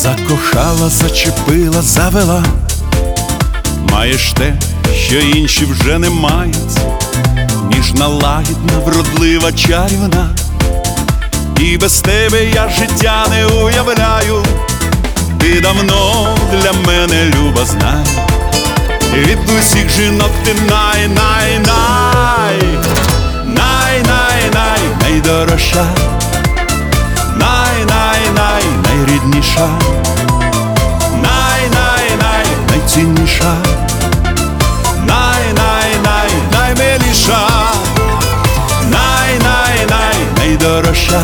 Закохала, зачепила, завела. Маєш те, що інші вже не мають. Ніжна, лагідна, вродлива, чарівна. І без тебе я життя не уявляю. Ти давно для мене, люба, знай. Від усіх жінок ти най-най-най. Най-най-най, найдорожча. Най-най-най, найрідніша. Най-най-най, найцінніша. Най-най-най, наймиліша. Най-най-най, найдорожча.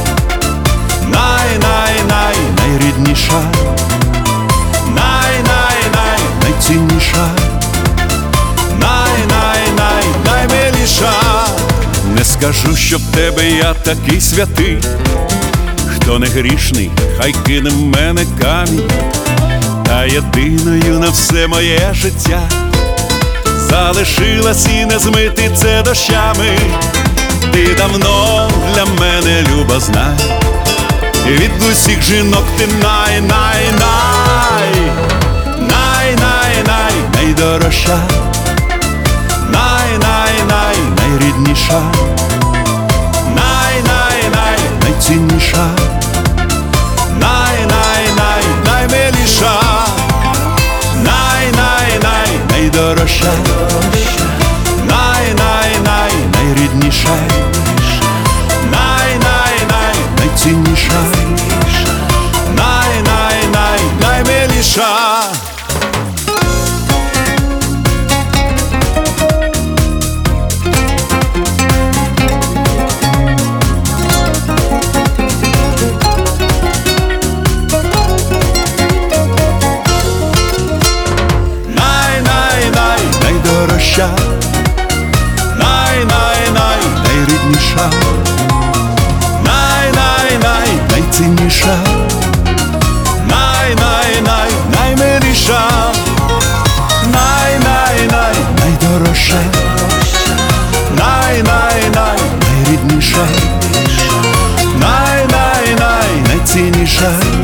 Най-най-най, найрідніша. Най-най-най, найцінніша. Най-най-най, наймиліша. Не скажу, що в тебе я такий святий. Хто не грішний, хай кине в мене камінь. Та єдиною на все моє життя залишилась і не змити це дощами. Ти давно для мене, люба, знай. Від усіх жінок ти най-най-най. Най-най-най, найдорожча. Най-най-най, найрідніша. Най-най-най, найцінніша. Най-най-най, наймиліша. Най-най-най, найдорожча. Най-най-най, найрідніша. Най-най-най, найцінніша. Най-най-най, наймиліша. Най-най-най, найрідніша. Най-най-най, найцінніша. Най-най-най, наймиліша. Най-най-най, найдорожча. Най-най-най, найрідніша. Най-най-най, найцінніша.